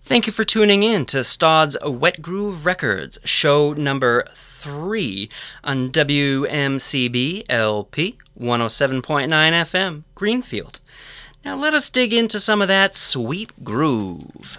Thank you for tuning in to Stodd's Wet Groove Records, show number 3 on WMCB LP 107.9 FM, Greenfield. Now let us dig into some of that sweet groove.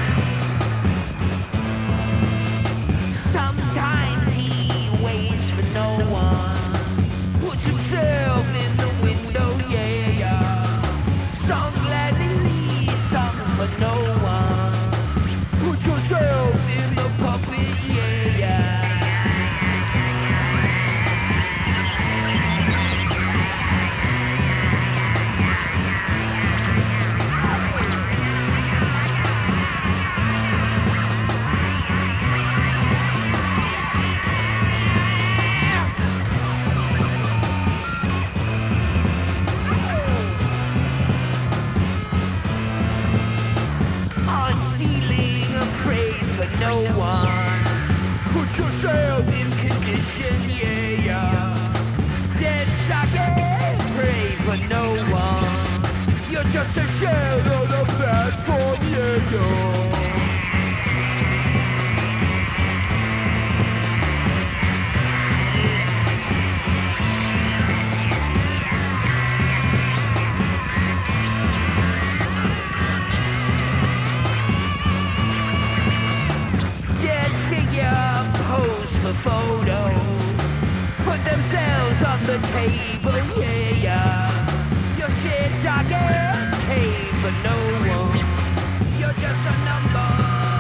Sometimes he waits for You're just a shell of the platform, yeah. Dead figure pose for photo. Put themselves on the table, yeah, yeah. Your shit target came for no one. You're just a number.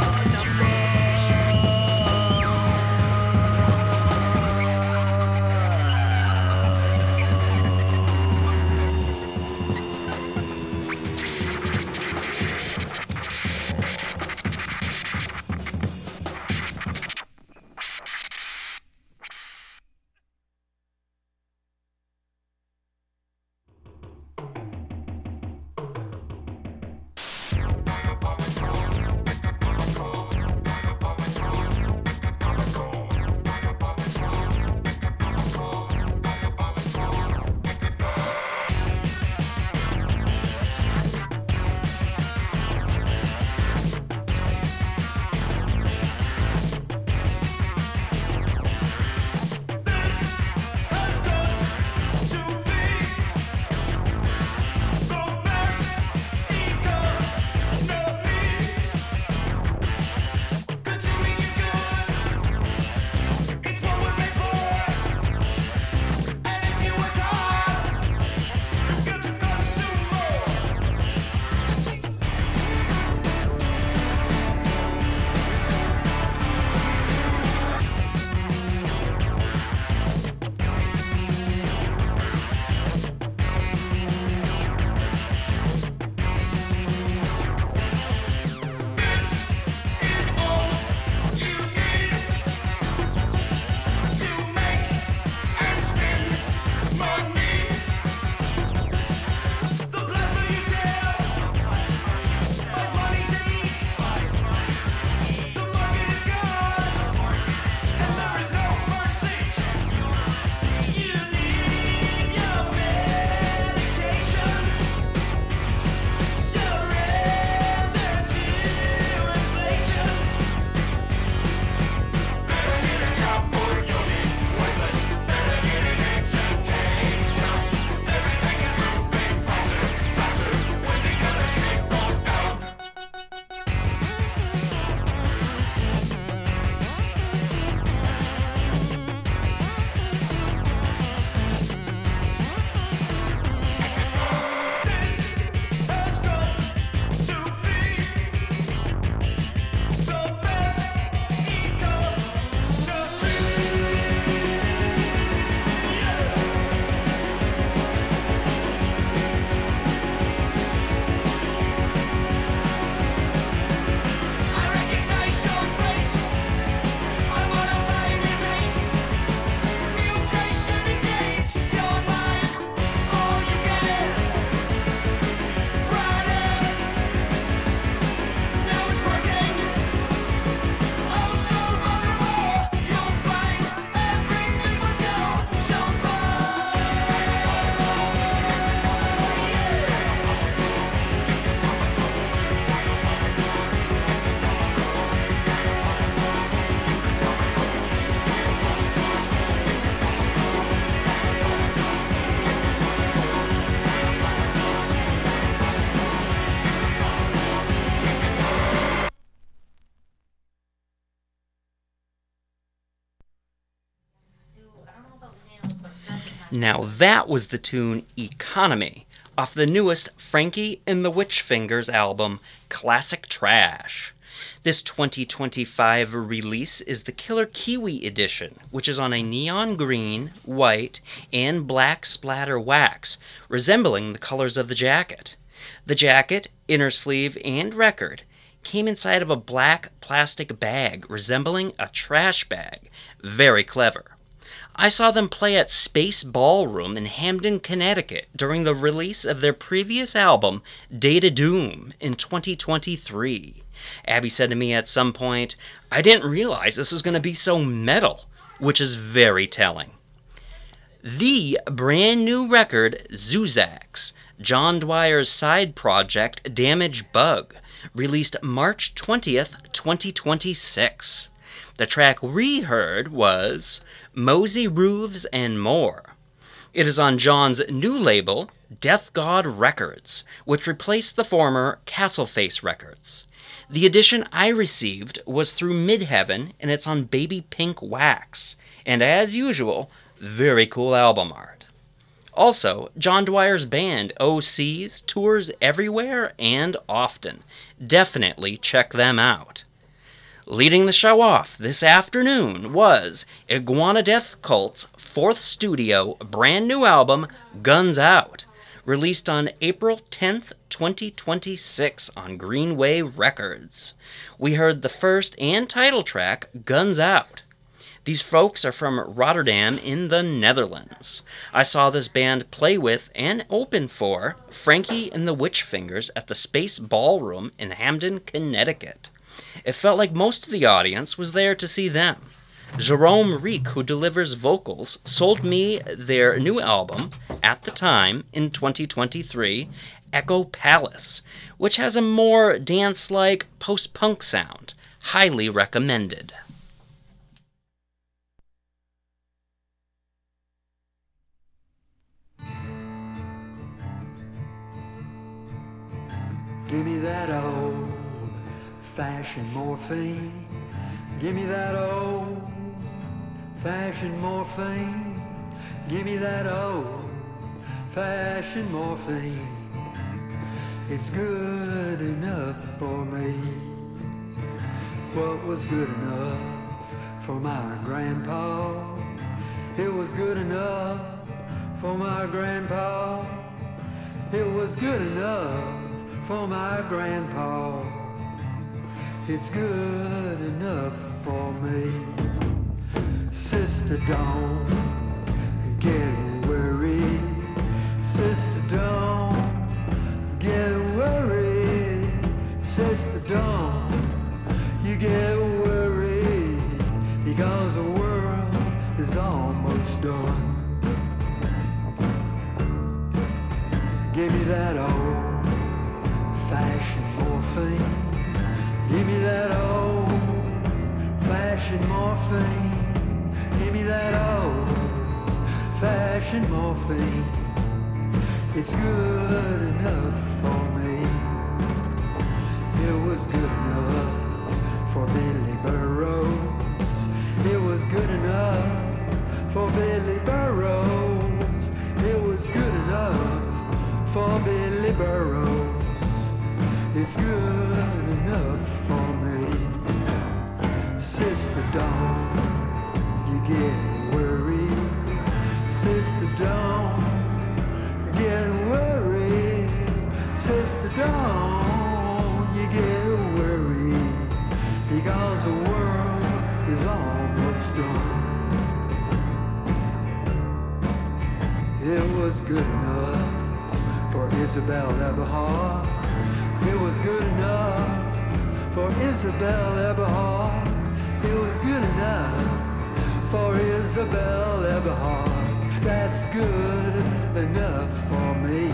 Now that was the tune Economy, off the newest Frankie and the Witch Fingers album, Classic Trash. This 2025 release is the Killer Kiwi edition, which is on a neon green, white, and black splatter wax, resembling the colors of the jacket. The jacket, inner sleeve, and record came inside of a black plastic bag resembling a trash bag. Very clever. I saw them play at Space Ballroom in Hamden, Connecticut during the release of their previous album, Data Doom, in 2023. Abby said to me at some point, "I didn't realize this was going to be so metal," which is very telling. The brand new record, Zuzax, John Dwyer's side project, Damage Bug, released March 20th, 2026. The track we heard was Mosey Roofs and More. It is on John's new label, Death God Records, which replaced the former Castleface Records. The edition I received was through Midheaven, and it's on Baby Pink Wax. And as usual, very cool album art. Also, John Dwyer's band, OCs, tours everywhere and often. Definitely check them out. Leading the show off this afternoon was Iguana Death Cult's fourth studio brand new album, Guns Out, released on April 10th, 2026 on Greenway Records. We heard the first and title track, Guns Out. These folks are from Rotterdam in the Netherlands. I saw this band play with and open for Frankie and the Witchfingers at the Space Ballroom in Hamden, Connecticut. It felt like most of the audience was there to see them. Jerome Reek, who delivers vocals, sold me their new album, at the time, in 2023, Echo Palace, which has a more dance-like post-punk sound. Highly recommended. Give me that old-fashioned morphine. Give me that old-fashioned morphine. Give me that old-fashioned morphine. It's good enough for me. What was good enough for my grandpa? It was good enough for my grandpa. It was good enough for my grandpa. It's good enough for me. Sister, don't get worried. Sister, don't get worried. Sister, don't you get worried, because the world is almost done. Give me that old-fashioned morphine. Give me that old-fashioned morphine. Give me that old-fashioned morphine. It's good enough for me. It was good enough for Billy Burroughs. It was good enough for Billy Burroughs. It was good enough for Billy Burroughs. It's good enough for me. Sister, don't you get worried. Sister, don't get worried. Sister, don't you get worried, because the world is almost done. It was good enough for Isabel Eberhard. It was good enough for Isabel Eberhard. It was good enough for Isabel Eberhard. That's good enough for me.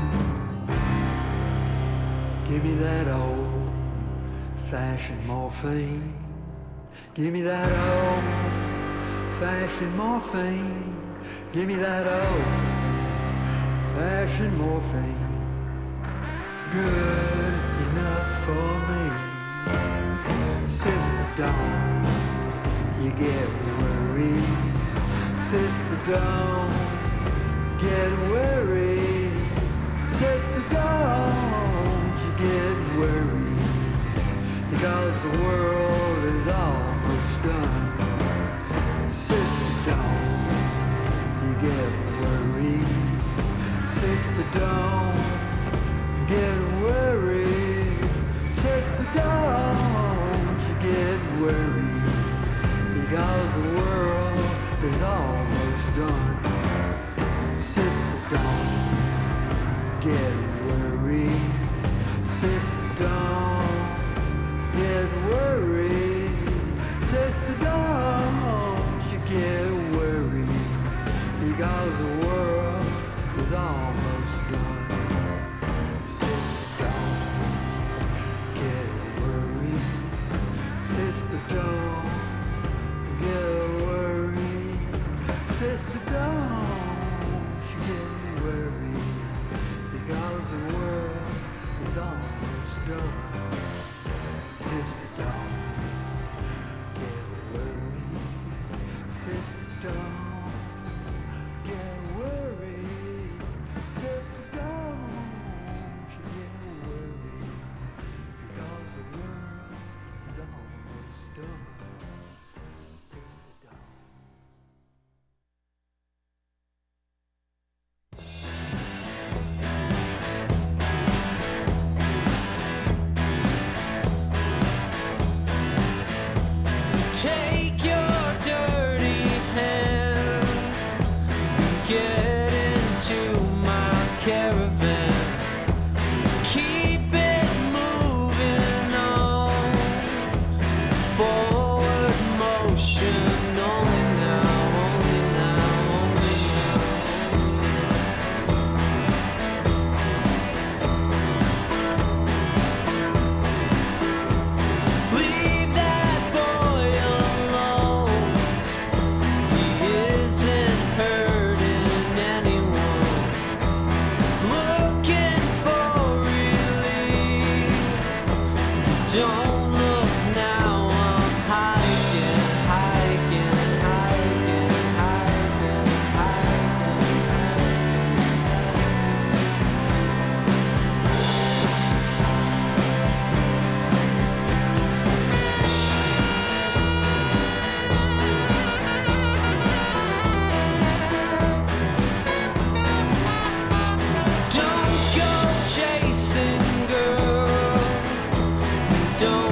Give me that old-fashioned morphine. Give me that old-fashioned morphine. Give me that old-fashioned morphine. It's good enough for me. Sister, don't you get worried. Sister, don't get worried. Sister, don't you get worried, because the world is almost done. Sister, don't you get worried. Sister, don't get worried. Sister, don't you get worried, because the world is almost done. Sister, don't get worried. Sister, don't get worried. Sister, don't you get worried, because 'cause the world is almost done. Sister, don't get worried. Sister, don't get worried. Sister, don't you get worried, because the world is almost done. Sister, don't. Take your dirty hand and get into my caravan. Keep it moving on. Forward motion only now, only now, only now. Leave that boy alone. He isn't hurting anyone. He's looking for relief. Don't look now, I'm hiking, hiking, hiking, hiking, hiking. Don't go chasing, girl. Don't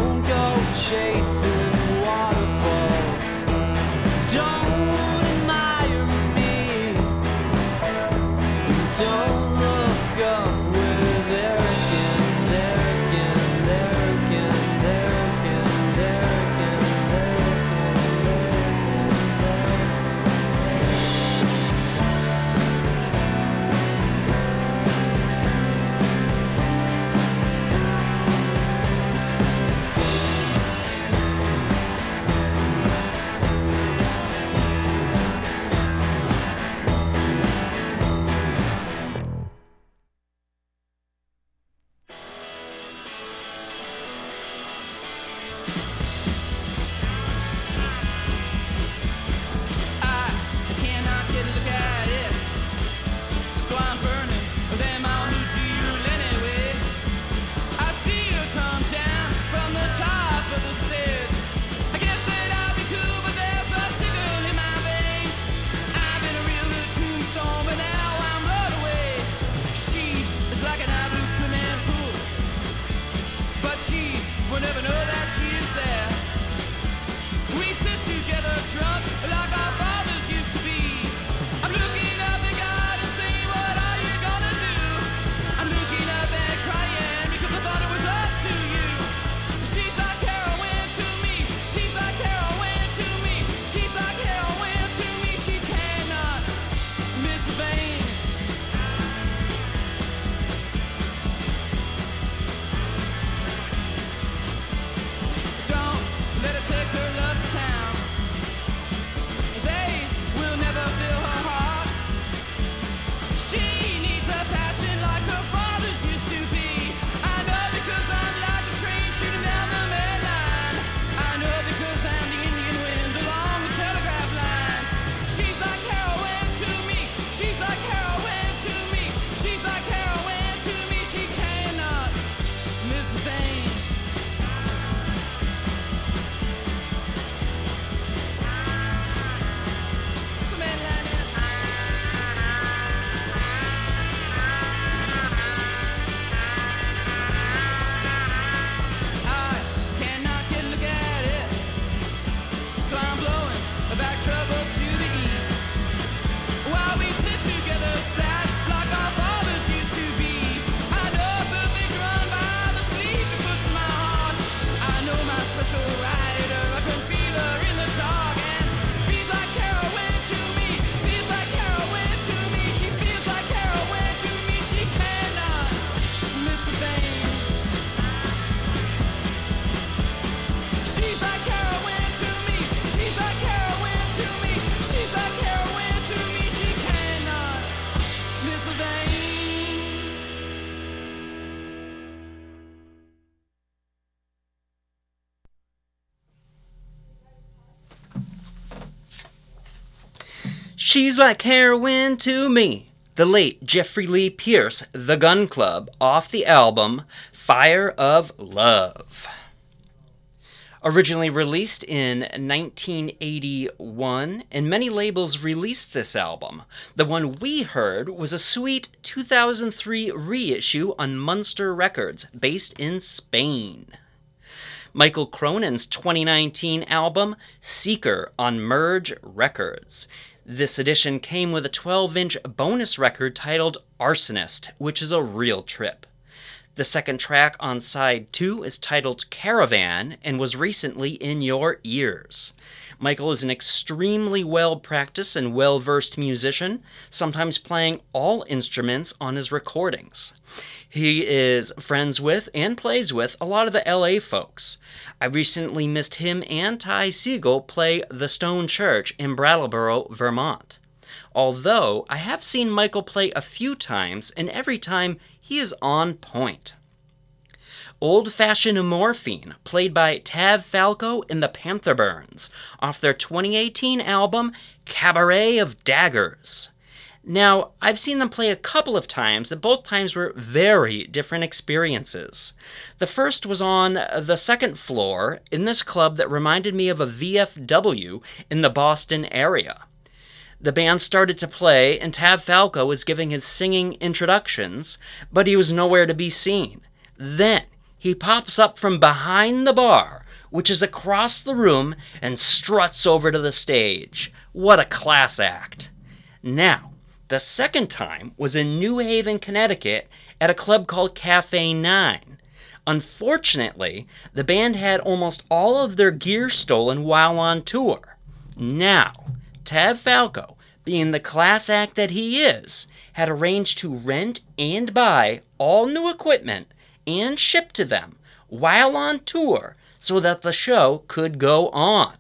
She's like heroin to me. The late Jeffrey Lee Pierce, The Gun Club, off the album Fire of Love. Originally released in 1981, and many labels released this album. The one we heard was a sweet 2003 reissue on Munster Records, based in Spain. Michael Cronin's 2019 album, Seeker, on Merge Records. This edition came with a 12-inch bonus record titled Arsonist, which is a real trip. The second track on side 2 is titled Caravan and was recently in your ears. Michael is an extremely well-practiced and well-versed musician, sometimes playing all instruments on his recordings. He is friends with and plays with a lot of the LA folks. I recently missed him and Ty Segall play the Stone Church in Brattleboro, Vermont. Although I have seen Michael play a few times, and every time he is on point. Old Fashioned Morphine, played by Tav Falco and the Pantherburns, off their 2018 album, Cabaret of Daggers. Now, I've seen them play a couple of times, and both times were very different experiences. The first was on the second floor in this club that reminded me of a VFW in the Boston area. The band started to play, and Tav Falco was giving his singing introductions, but he was nowhere to be seen. Then, he pops up from behind the bar, which is across the room, and struts over to the stage. What a class act. Now, the second time was in New Haven, Connecticut, at a club called Cafe 9. Unfortunately, the band had almost all of their gear stolen while on tour. Now, Tav Falco, being the class act that he is, had arranged to rent and buy all new equipment and ship to them while on tour so that the show could go on.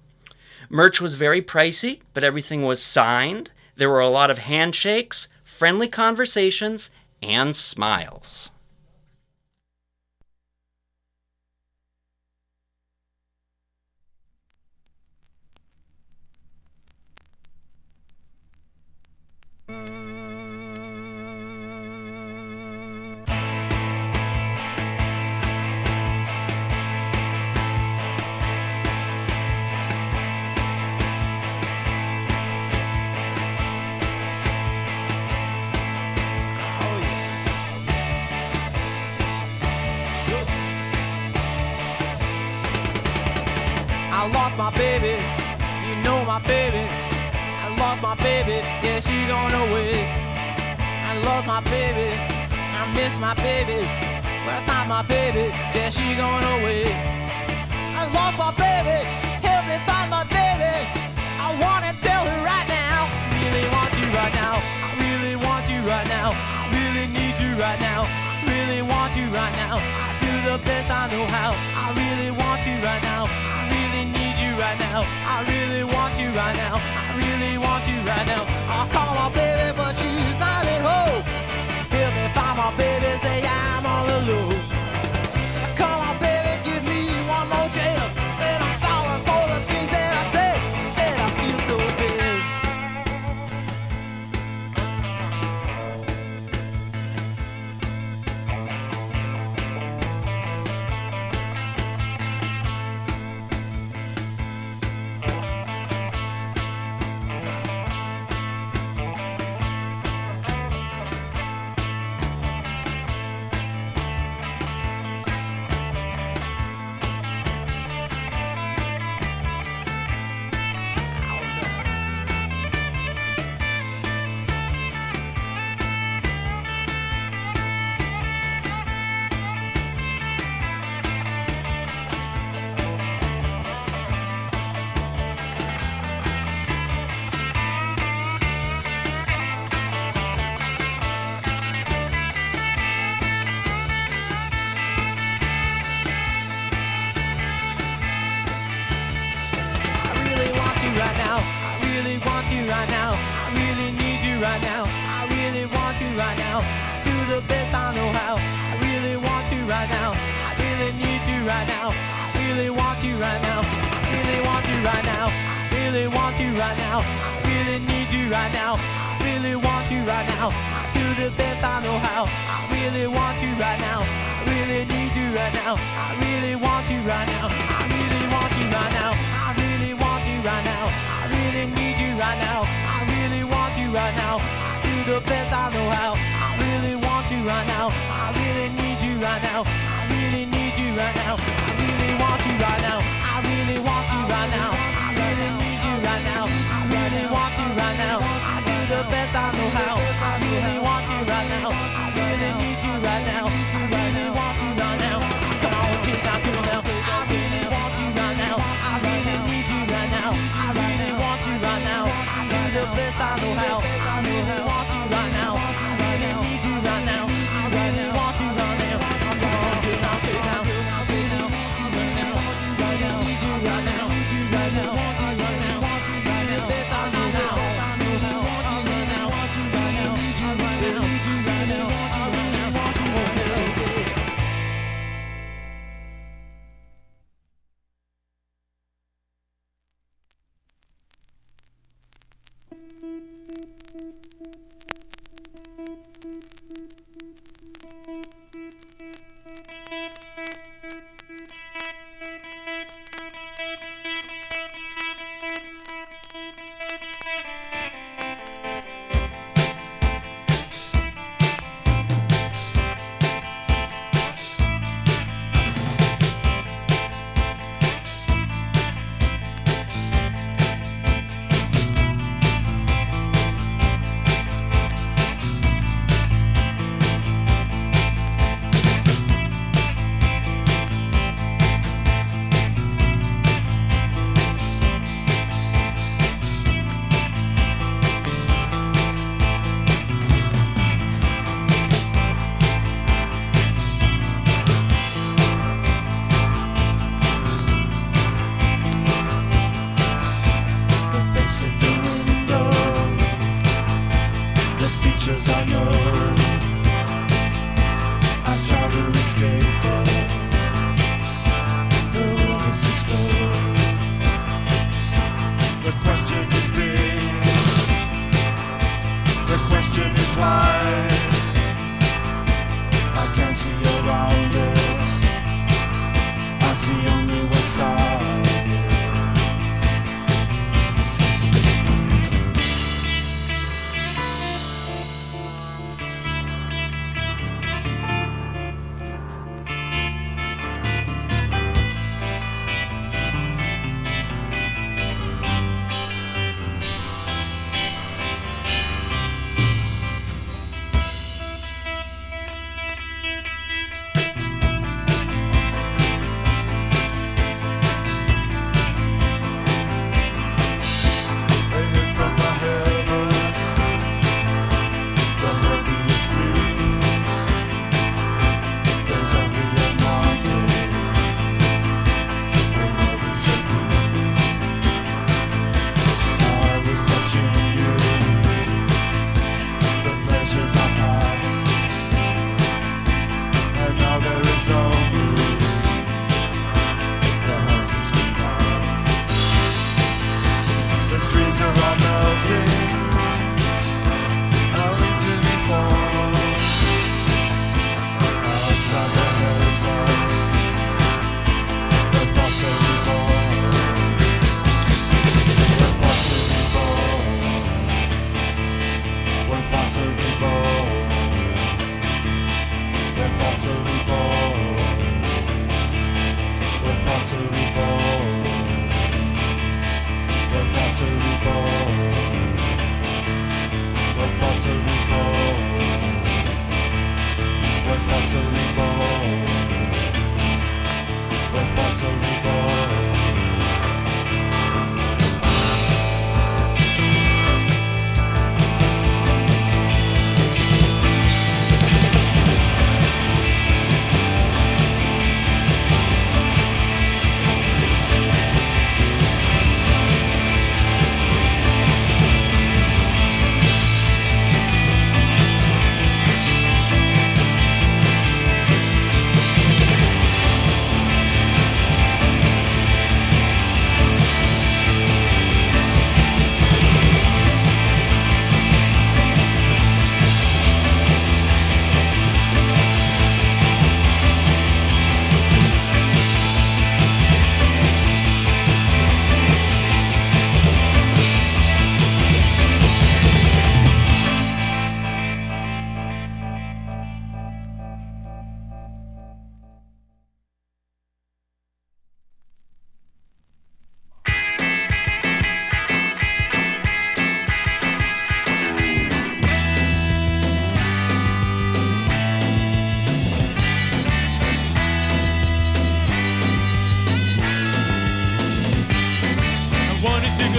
Merch was very pricey, but everything was signed. There were a lot of handshakes, friendly conversations, and smiles. I lost my baby, you know my baby. I lost my baby, yeah, she gone away. I love my baby, I miss my baby. Well, it's not my baby, yeah, she gone away. I lost my baby, help me find my baby. I wanna tell her right now, I really want you right now. I really want you right now. I really need you right now. I really want you right now. I do the best I know how. I really want you right now. I really need you right now. I really want you right now. I really want you right now. I'll call my baby, but she's not at home. Help me find my baby, say I'm all alone. Call my baby, give me one more chance. Said I'm sorry for the things that I said. Said I feel so bad. Right now, I really want you right now. I really need you right now. I really want you right now. Do the best I know how. I really want you right now. I really need you right now. I really want you right now. I really want you right now. I really really want you right now. I really need you right now. I really want you right now. Do the best I know how. I really want you right now. I really need you right now. I really want you right now. I really want you right now. I really want you right now. I really need you right now. I really want you right now. Do the best I know how. I really want you right now. I really need you right now. I really need you right now. I really want you right now. I really want you right now. I really need you right now. I really want you right now. I do the best I know how. I really want you right now. I really need you right now. I really want you right now. Come on, take that girl now. I really want you right now. I really need you right now. I really want you right now. I do the best I know how. I really want you right now. I really need you right now. I really want you right now. Come on, take that girl now. I really want you right now. I really need you right now. You right now. Want you right now. I do the best I know how. I really want you right now. I really need you right now. Need you right now. I really want you right now.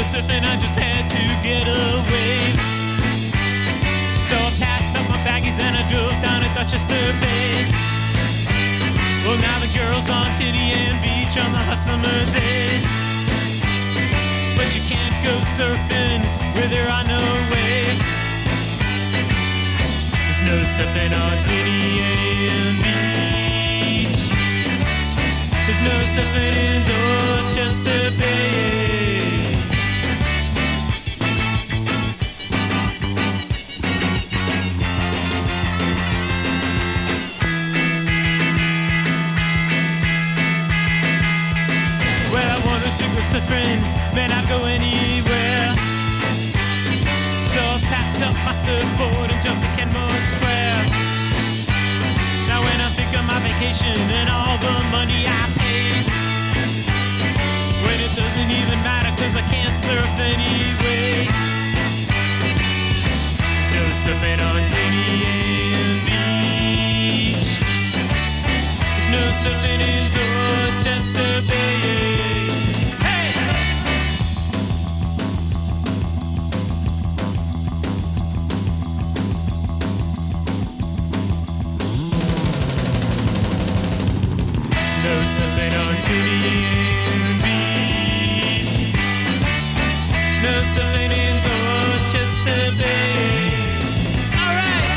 surfing, I just had to get away. So I packed up my baggies and I drove down to Dorchester Bay. Well, now the girls on Tinian Beach on the hot summer days. But you can't go surfing where there are no waves. There's no surfing on Tinian Beach. There's no surfing in Dorchester Bay. Surfing, man, I'd go anywhere. So I packed up my surfboard and jumped to Kenmore Square. Now when I think of my vacation and all the money I paid, when it doesn't even matter cause I can't surf anyway. There's no surfing on Tinian Beach. There's no surfing in Dorchester Bay. Surfing in Dorchester Bay. All right.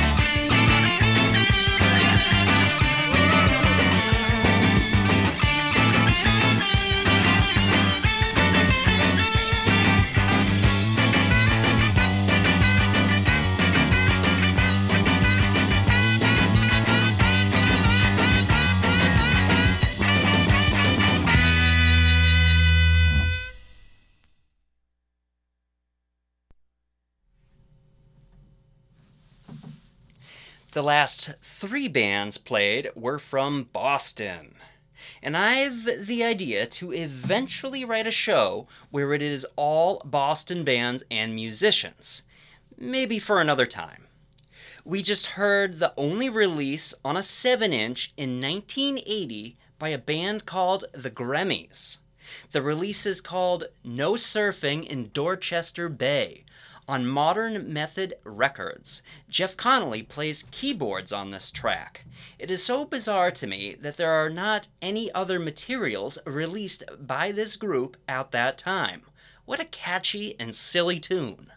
The last 3 bands played were from Boston. And I've the idea to eventually write a show where it is all Boston bands and musicians. Maybe for another time. We just heard the only release on a 7-inch in 1980 by a band called the Gremmys. The release is called No Surfing in Dorchester Bay on Modern Method Records. Jeff Connolly plays keyboards on this track. It is so bizarre to me that there are not any other materials released by this group at that time. What a catchy and silly tune.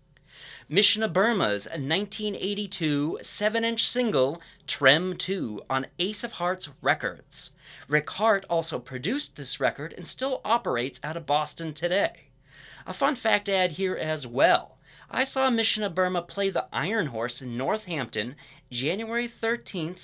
Mishna Burma's 1982 7-inch single, Trem 2, on Ace of Hearts Records. Rick Hart also produced this record and still operates out of Boston today. A fun fact to add here as well. I saw Mishna Burma play the Iron Horse in Northampton, January 13th,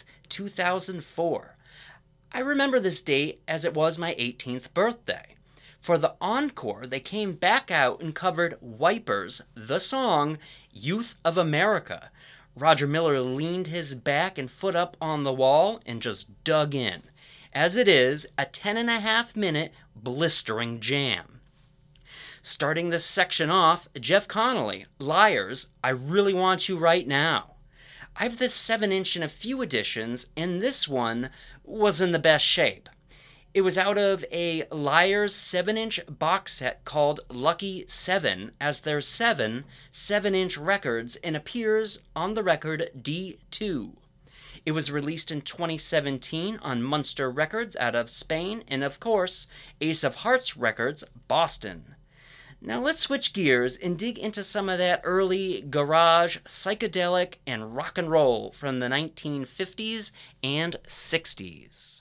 2004. I remember this date as it was my 18th birthday. For the encore, they came back out and covered Wipers, the song, Youth of America. Roger Miller leaned his back and foot up on the wall and just dug in. As it is, a 10.5-minute blistering jam. Starting this section off, Jeff Connolly, Liars, I Really Want You Right Now. I have this 7-inch in a few editions, and this one was in the best shape. It was out of a Liars 7-inch box set called Lucky 7, as there's 7 7-inch records and appears on the record D2. It was released in 2017 on Munster Records out of Spain, and of course, Ace of Hearts Records, Boston. Now let's switch gears and dig into some of that early garage, psychedelic, and rock and roll from the 1950s and 60s.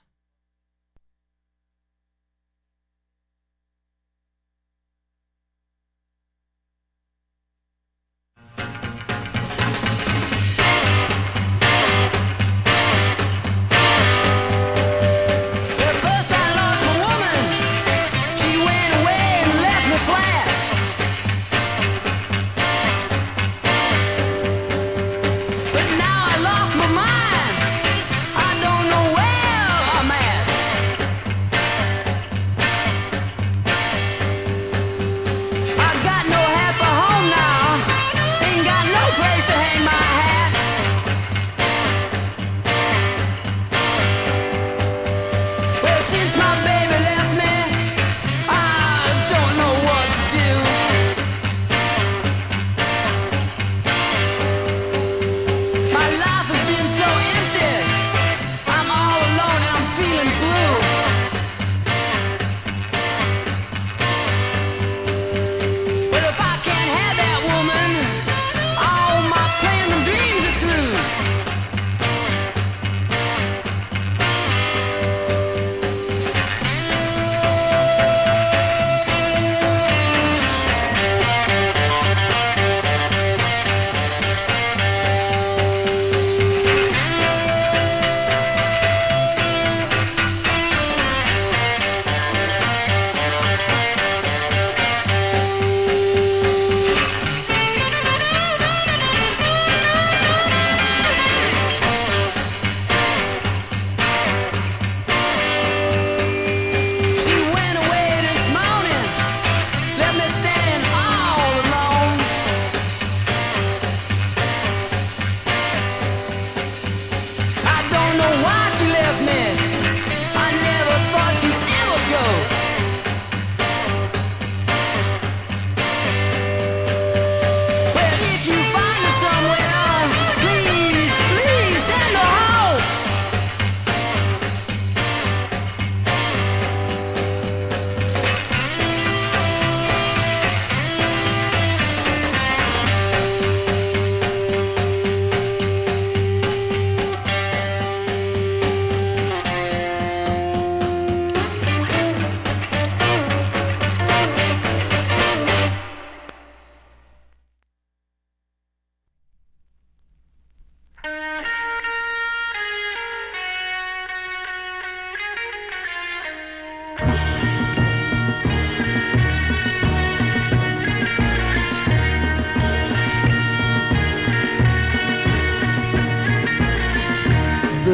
But now I lost my mind. I don't know where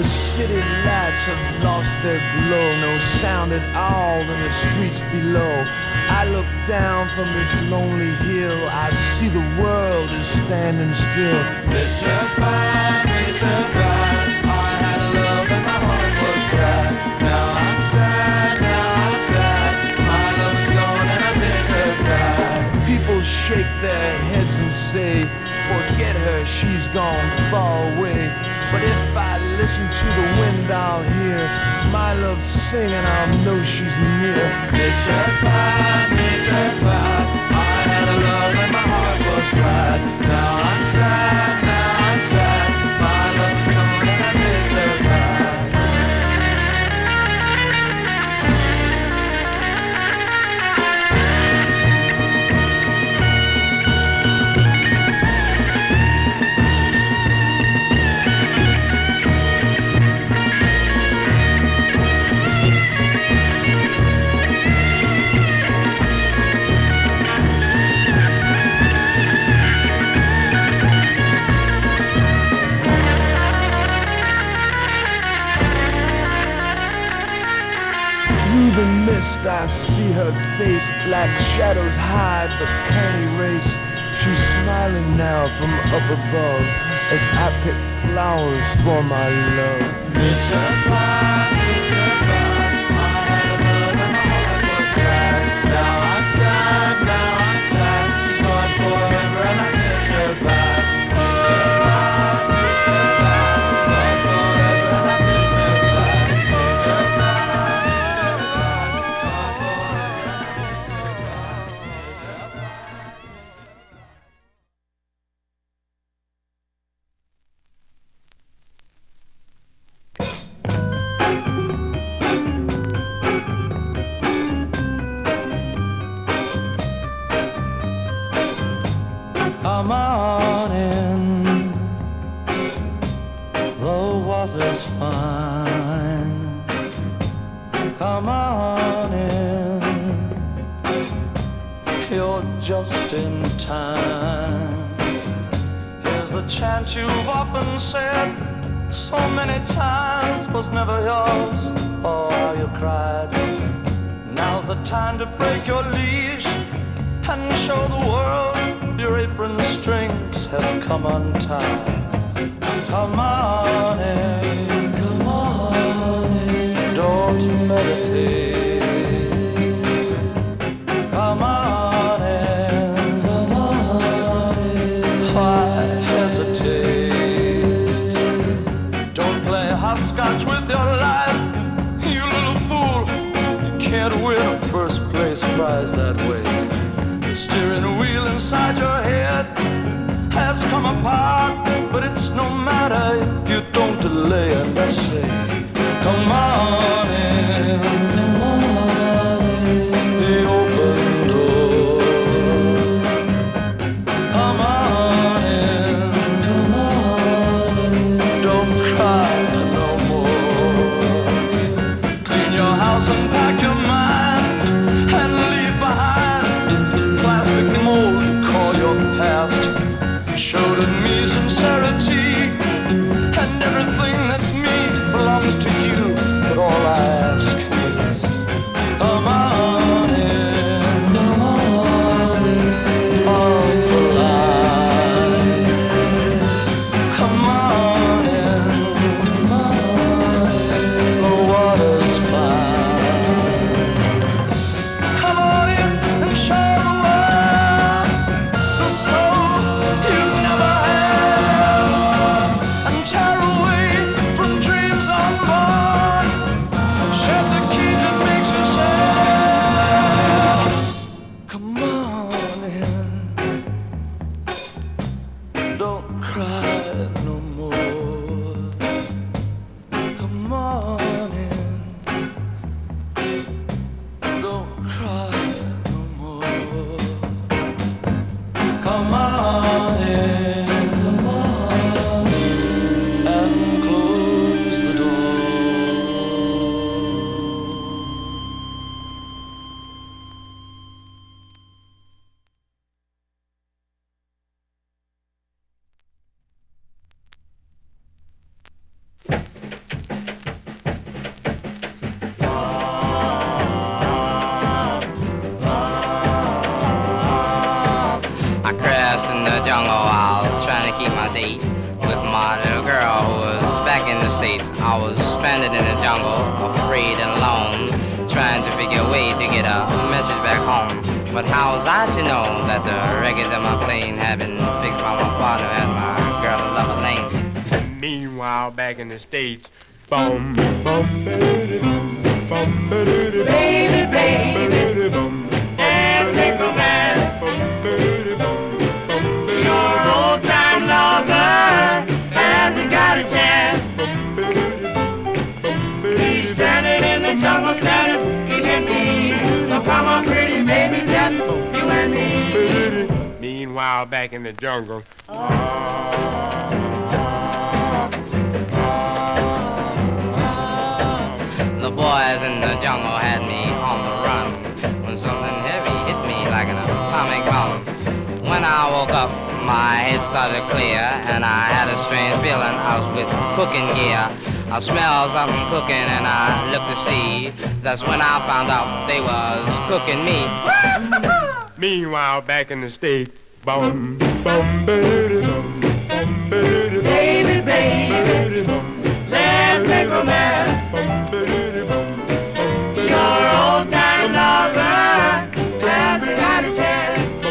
The city lights have lost their glow, no sound at all in the streets below. I look down from this lonely hill, I see the world is standing still. Mr. Fine, Mr. Fine, I had a love and my heart was dry. Now I'm sad, my love's gone and I miss her cry. People shake their heads and say, forget her, she's gone far away. But if I listen to the wind out here, my love singing, I'll know she's near. Miss her fine, I had a love and my heart was dry. Now I'm sad, my love's gone and I miss her cry. Through the mist I see her face, black shadows hide the canny race. She's smiling now from up above as I pick flowers for my love. Miss her fine, I had a love and my heart was dry. Now I'm sad, she's gone forever and I miss her back. Miss her fine, gone forever and I miss her back. Miss her fine. Come on in, the water's fine. Come on in, you're just in time. Here's the chance you've often said so many times was never yours. Oh, how you cried. Now's the time to break your leash and show the world your apron strings have come untied. Come on in, come on in. Don't meditate. Come on in, come on in. Why hesitate? Don't play hopscotch with your life, you little fool. You can't win a first place prize that way. The steering wheel inside your head has come apart, but it's no matter if you don't delay. And I say, come on in, come on in, the open door. Come on in, come on in, don't cry no more. Clean your house and pack your mind and leave behind plastic mold you call your past. Show to me sincerity, and everything that's me belongs to you. But all jungle, I was trying to keep my date with my little girl who was back in the States. I was stranded in the jungle, afraid and alone, trying to figure a way to get a message back home. But how was I to know that the records in my plane had been fixed by my father and my girl's lover's name? Meanwhile, back in the States, bum, bum, baby, bum, baby, Baby, ask Nickel Man, your old-time lover hasn't got a chance. He's stranded in the jungle, stranded, he can be. So come on, pretty baby, just you and me. Meanwhile, back in the jungle. The boys in the jungle had me on the run when something heavy hit me like an atomic bomb. When I woke up, my head started clear and I had a strange feeling I was with cooking gear. I smelled something cooking and I looked to see. That's when I found out they was cooking me. Meanwhile, back in the States, bum, bum, baby, bum, bum, baby, Baby, baby, let's make romance. Your old-time lover hasn't got a chance.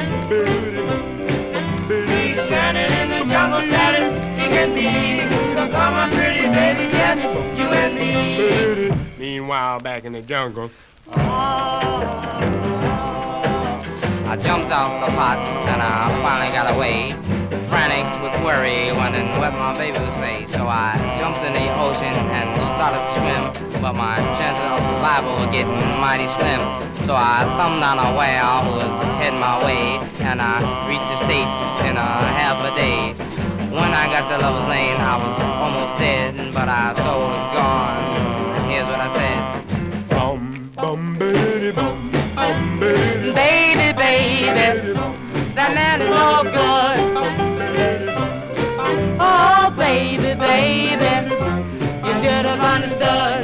He's stranded in the jungle, saddest he can be. So come on, pretty baby, just you and me. Meanwhile, back in the jungle. I jumped off the pot and I finally got away, frantic with worry, wondering what my baby would say. So I jumped in the ocean and started to swim, but my chances of survival were getting mighty slim. So I thumbed on a whale who was heading my way, and I reached the States in a half a day. When I got to Lover's Lane, I was almost dead, but our soul was gone. Here's what I said. Bum, bum, baby, bum, bum, baby. Baby, baby, that man is no good. Oh, baby, baby, you should have understood.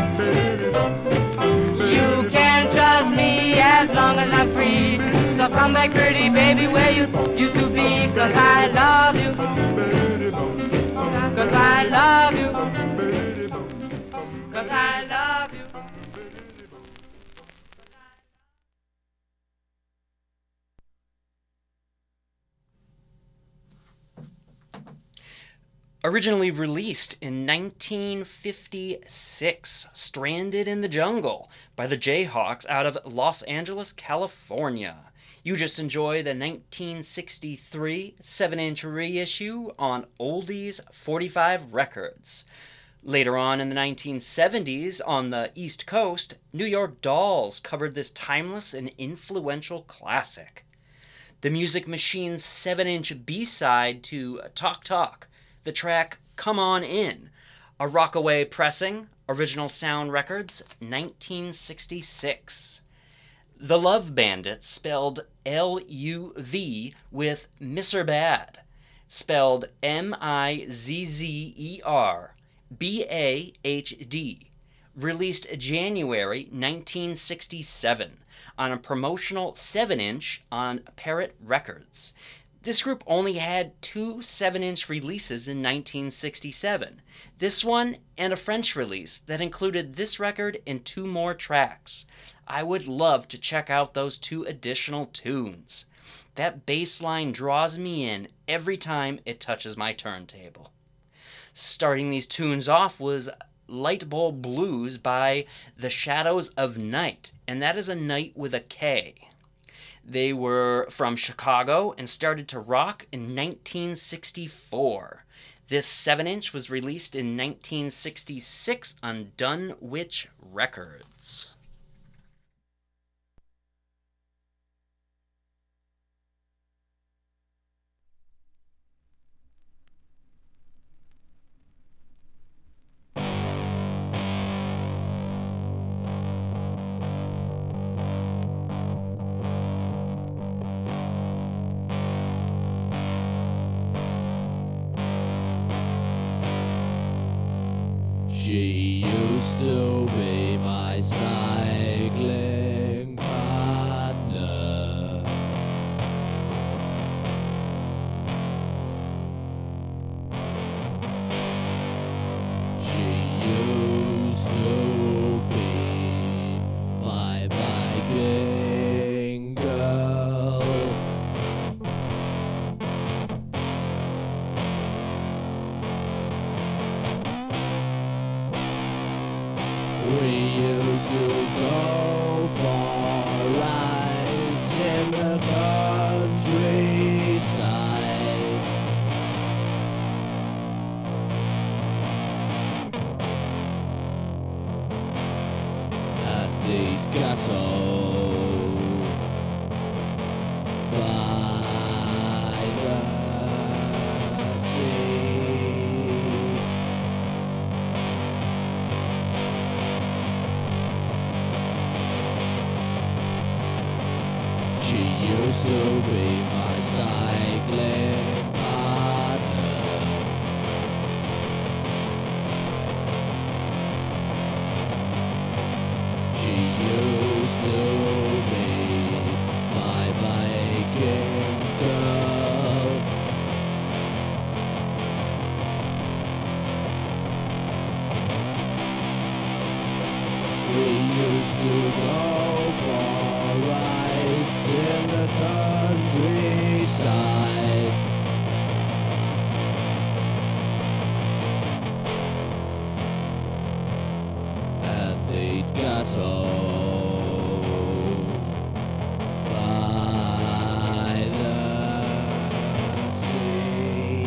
You can trust me as long as I'm free. So come back, pretty baby, where you used to be. 'Cause I love you. 'Cause I love you. 'Cause I love you. Originally released in 1956, Stranded in the Jungle by the Jayhawks out of Los Angeles, California. You just enjoyed a 1963 7-inch reissue on Oldies 45 Records. Later on in the 1970s, on the East Coast, New York Dolls covered this timeless and influential classic. The Music Machine's 7-inch B-side to Talk Talk, the track Come On In, a Rockaway pressing, Original Sound Records, 1966. The Love Bandits, spelled L-U-V with Mr. Bad, spelled M-I-Z-Z-E-R, B-A-H-D, released January 1967 on a promotional 7-inch on Parrot Records. This group only had 2 7-inch releases in 1967. This one and a French release that included this record and 2 more tracks. I would love to check out those 2 additional tunes. That bass line draws me in every time it touches my turntable. Starting these tunes off was Light Bulb Blues by The Shadows of Night, and that is a night with a K. They were from Chicago and started to rock in 1964. This 7-inch was released in 1966 on Dunwich Records. She used to be my cycling partner. We used to go for rides in the countryside. At the ghetto by the sea. She used to be my cycling partner. She used to be my biking girl. We used to go for rides in the countryside. And they'd got by the sea.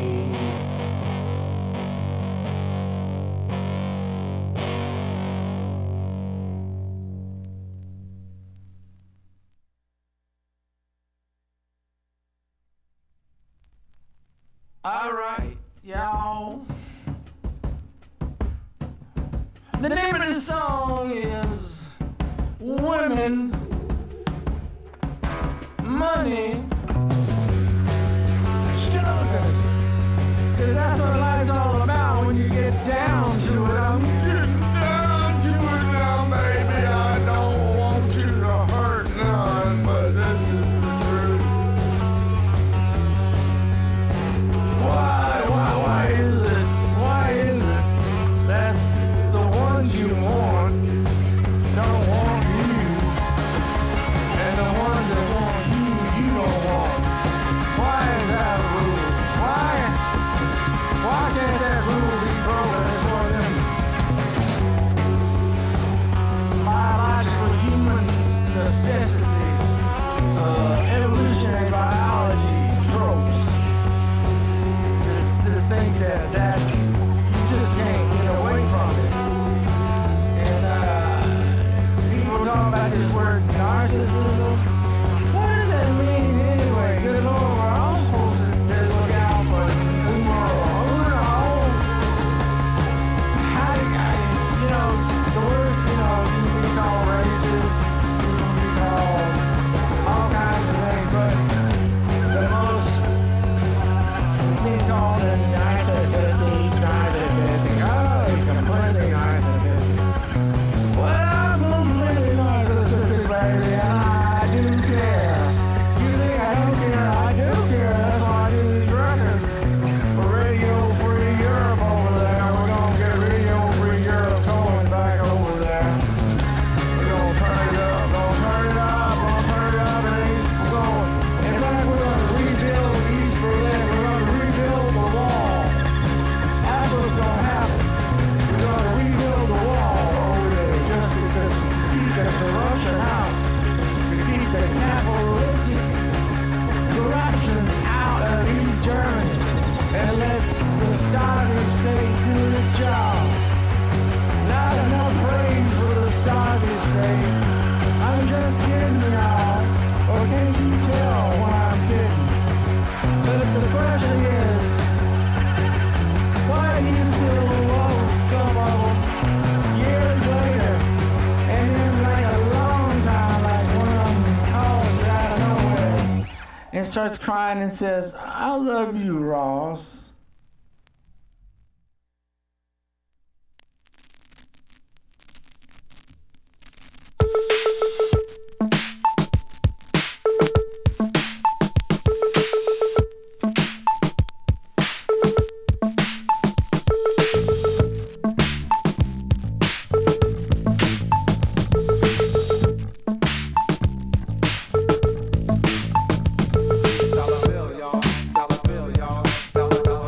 Alright, y'all. The name of the song is Women, Money, Struggle. Cause that's what life's all about when you get down to it. I'm getting down to it now, baby. I don't want you to hurt none, but this is the truth. Why is it that the ones you want don't want you, and the ones that want you, you don't want? Why is that a rule? Why can't that rule be broken? It's one of them biological human necessity, evolutionary biology tropes. To think that you just can't get away from it. And people talk about this word narcissism. What does that mean anyway? Good Lord, we're all supposed to look out for who we're all. How do you know, the word, you can be called racist, you can be called all kinds of things, but the most being called a narcissistic, oh, completely narcissistic. Well, I'm completely narcissistic, baby, and I do care. You think I don't care? I do care. That's why I do these records for Radio Free Europe over there. We're gonna get Radio Free Europe going back over there. We're gonna turn it up, and East we're going. In fact, we're gonna rebuild East Berlin. We're gonna rebuild the wall. That's what's gonna happen. We're gonna rebuild the wall over there just to keep the corruption out, to keep the capitalistic corruption out of East Germany, and let the Stasi state do its job. Not enough praise for the Stasi state. I'm just kidding, y'all. Or can't you tell when I'm kidding? But the question is, why do you still love some of them years later, and then like a long time, like one of them calls you out of nowhere and starts crying and says, I love you, Ross. Dollar bill, y'all. Dollar bill, y'all.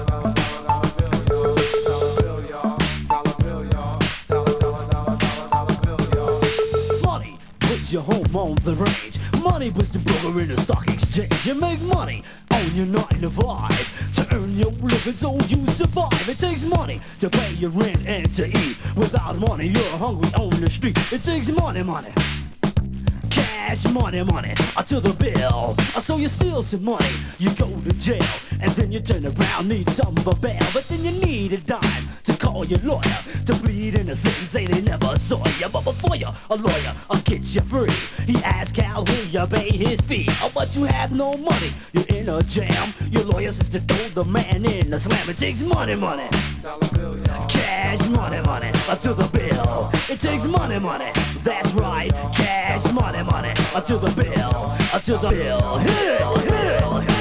your home on the range. Money was the broker in the stock exchange. You make money on your 9 to 5 to earn your living so you survive. It takes money to pay your rent and to eat. Without money, you're hungry on the street. It takes money, money. Cash money, money, to the bill. So you steal some money, you go to jail, and then you turn around, need some of a bail. But then you need a dime to call your lawyer to plead innocent, say they never saw you. But before you, a lawyer, get you free. He asks how will you pay his fee. But you have no money, you're in a jam. Your lawyer says to throw the man in the slam. It takes money, money. Cash money, money, to the bill. It takes money, money. That's right, cash money, money, to the bill, to the bill. Hill, hill, hill.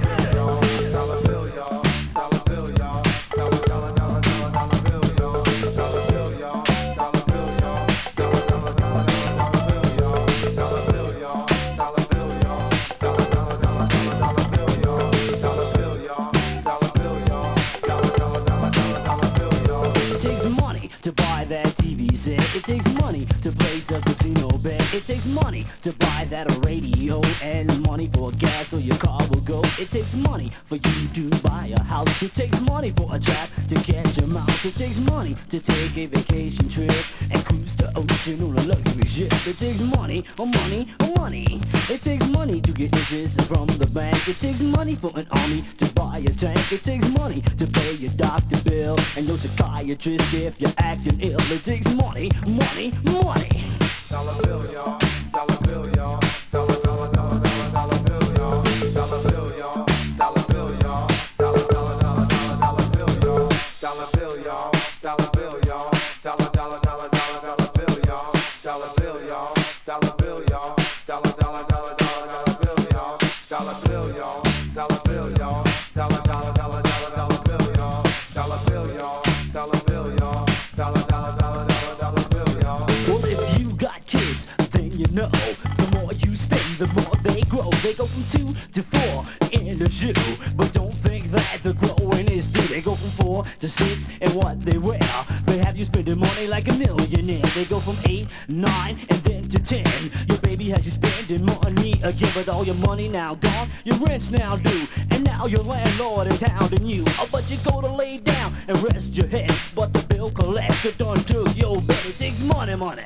To buy that TV set, it takes money to place a casino bet. It takes money to buy that radio and money for gas so your car will go. It takes money for you to buy a house. It takes money for a trap to catch a mouse. It takes money to take a vacation trip and cruise the ocean on a luxury ship. It takes money, money, money. It takes money to get interest from the bank. It takes money for an army to buy a tank. It takes money to pay your doctor bill and your psychiatrist if you're acting ill. It takes money, money, money. Dollar bill, y'all. Dollar bill, y'all. Dollar, dollar, dollar, dollar, dollar bill, y'all. Dollar bill, y'all. Dollar bill, y'all. Dollar, dollar, dollar, dollar, dollar bill, y'all. Dollar bill, y'all. Dollar bill, y'all. Dollar, dollar, dollar, dollar, dollar bill, y'all. Dollar bill, y'all. Dollar bill, y'all. Dollar, dollar, dollar, dollar, dollar bill, y'all. Dollar bill, y'all. Dollar bill, y'all. Dollar, dollar, dollar, dollar, dollar bill, y'all. Dollar bill, y'all. Dollar bill, y'all. Dollar, dollar, dollar, dollar, dollar bill, y'all. Well, if you got kids, then you know the more you spend, the more they grow. They go from 2 to 4 in the shoe, but don't think that the growing is due. They go from 4 to 6 in what they wear. They have you spending money like a millionaire. They go from 8, 9, and then to 10. Your baby has you spending money again, but all your money now gone, your rent's now due, and now your landlord is hounding you. Oh, but you go to lay down and rest your head, but the bill collector done took your bed. It takes money, money.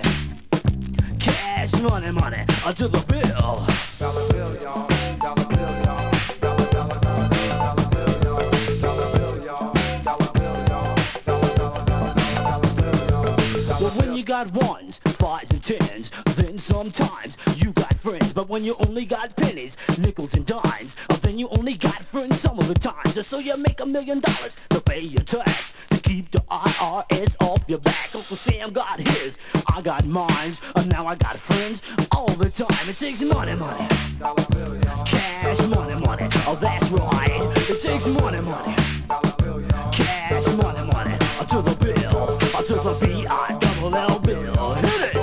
Cash money, money, to the bill. Dollar bill, y'all. Dollar bill, y'all. Dollar, dollar, dollar, dollar bill, y'all. Dollar bill, y'all. Dollar bill, y'all. Dollar, dollar, dollar, dollar bill, y'all. Well, when you got 1s, 5s, and 10s, then sometimes you got friends. But when you only got pennies, nickels, and dimes, then you only got friends some of the times. So you make $1 million to pay your tax, to keep the IRS off your back. Uncle Sam got his, I got mine, and now I got friends all the time. It takes money, money. Dollar bill, y'all. Cash money, money. Oh, that's right. It takes money, money. Dollar bill, y'all. Cash money, money. To the bill. To the B-I-double-L bill. Hit it.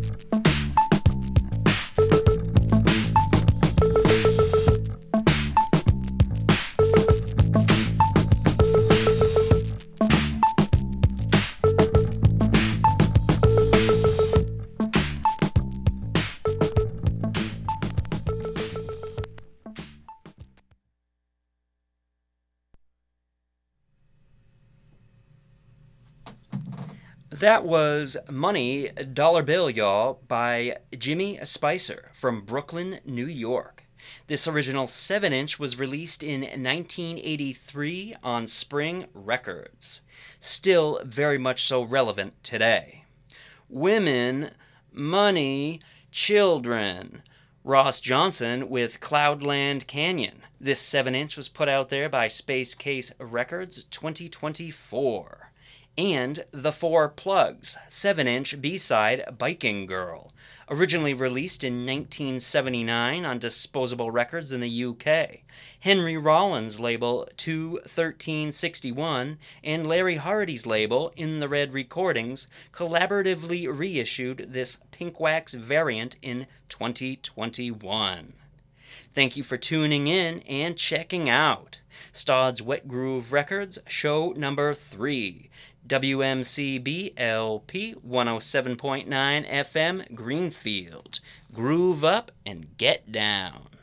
That was Money, Dollar Bill, Y'all by Jimmy Spicer from Brooklyn, New York. This original 7-inch was released in 1983 on Spring Records. Still very much so relevant today. Women, Money, Children. Ross Johnson with Cloudland Canyon. This 7-inch was put out there by Space Case Records 2024. And The Four Plugs, 7-inch B-side Biking Girl, originally released in 1979 on Disposable Records in the UK. Henry Rollins' label 21361 and Larry Hardy's label In the Red Recordings collaboratively reissued this Pink Wax variant in 2021. Thank you for tuning in and checking out Stodd's Wet Groove Records, show number 3, WMCB LP 107.9 FM, Greenfield. Groove up and get down.